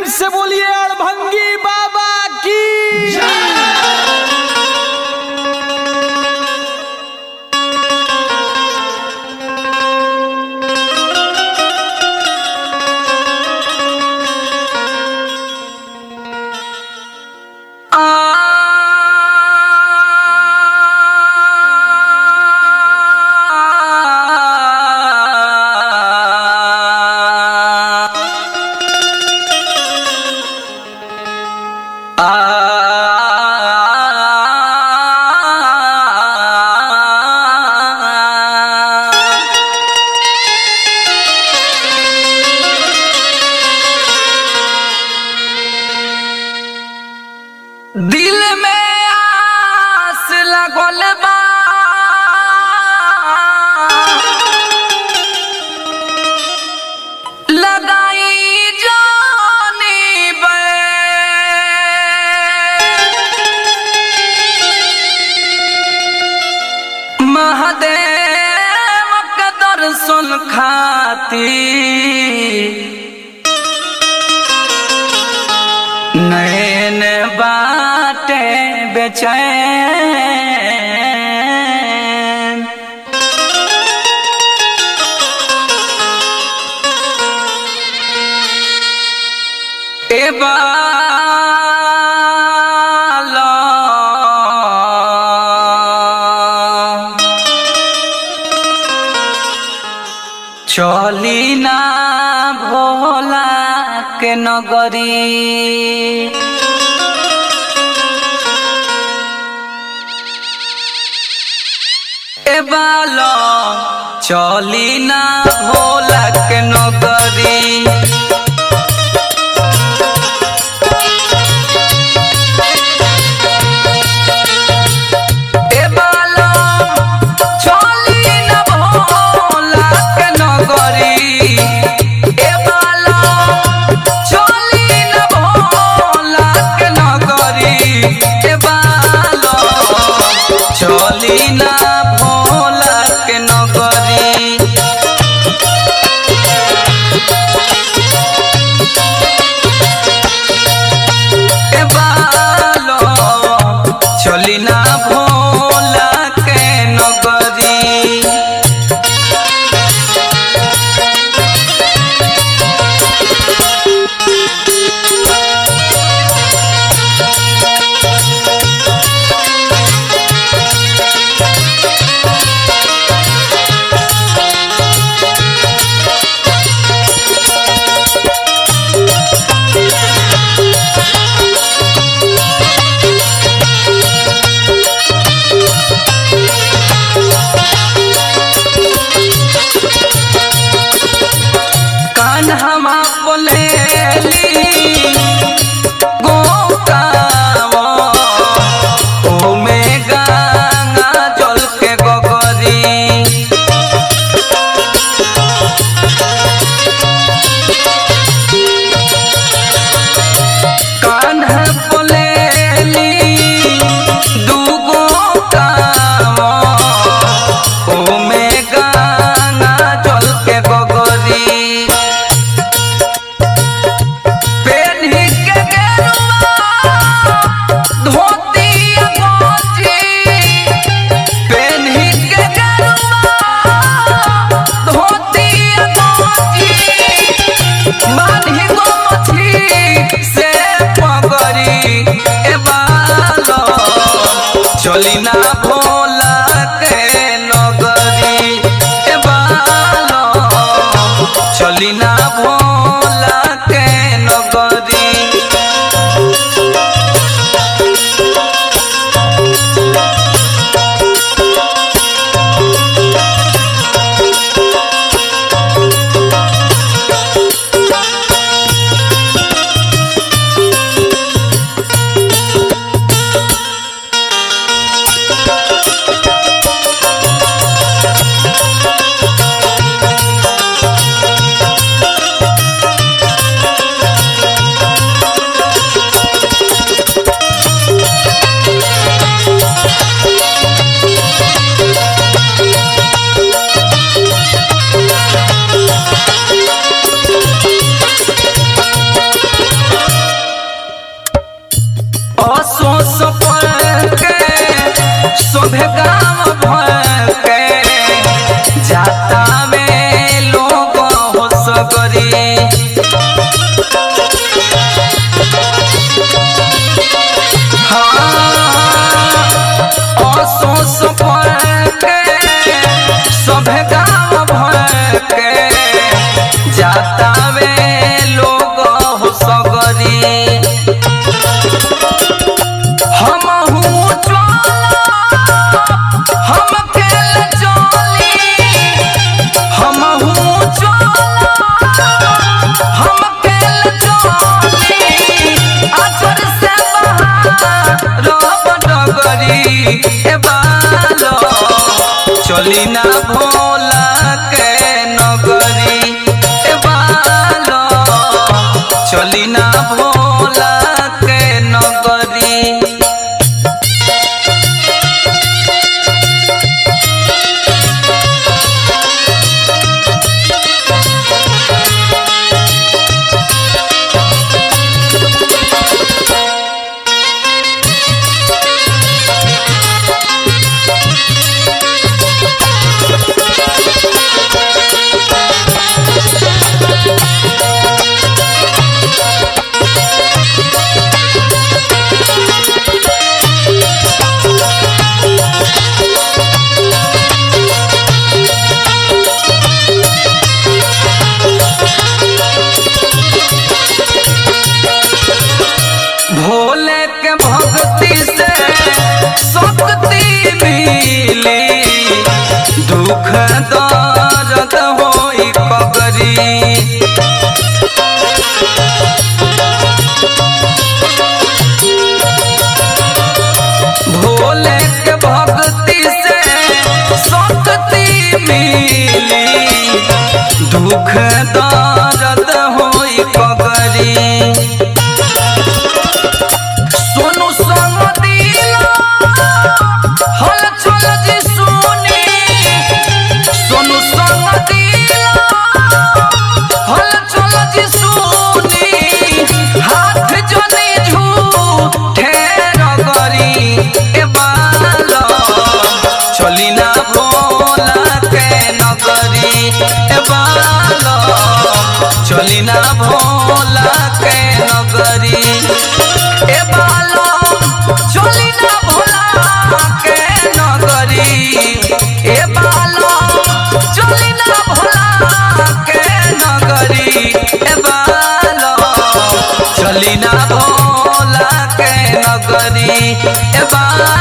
से बोलिए अड़भंगी बाबा की दिल में आस लगल बा लगाई जानी बे महादेव के दर्शन खातिर नैन बाटे बेचैन ए बालो चली ना भोला के नगरी ए बालो चली ना भोला के नगरी चली ना भोला के नगरी ए बालो चली ना भोला के नगरी शोभे गाँव भर के जाता में लोग हो सगरी शोभे गाँव भर के जाता में लोग हो सगरी हम हूँ ज्वाला हम खेल चली हम हूँ ज्वाला हम खेल चली आचर से बाहर डगरी ए बालो चली ना भोला के नगरी ए बालो चली ना भोला के नगरी भोले के भक्ति से शक्ति मिली दुख दर्द होई पगरी भोले के भक्ति से शक्ति मिली दुख दर्द होई पगरी सोनू संग दिला हल चल जी सुनी सोनू संग दिला हल चल जी सुनी हाथ जनी झूठे रगरी ए बालो चली ना भोला के नगरी ए बालो चली ना भोला के नगरी ए बालो चली ना भोला के नगरी ए बालो चली ना भोला के नगरी ए बालो चली ना भोला के नगरी ए बालो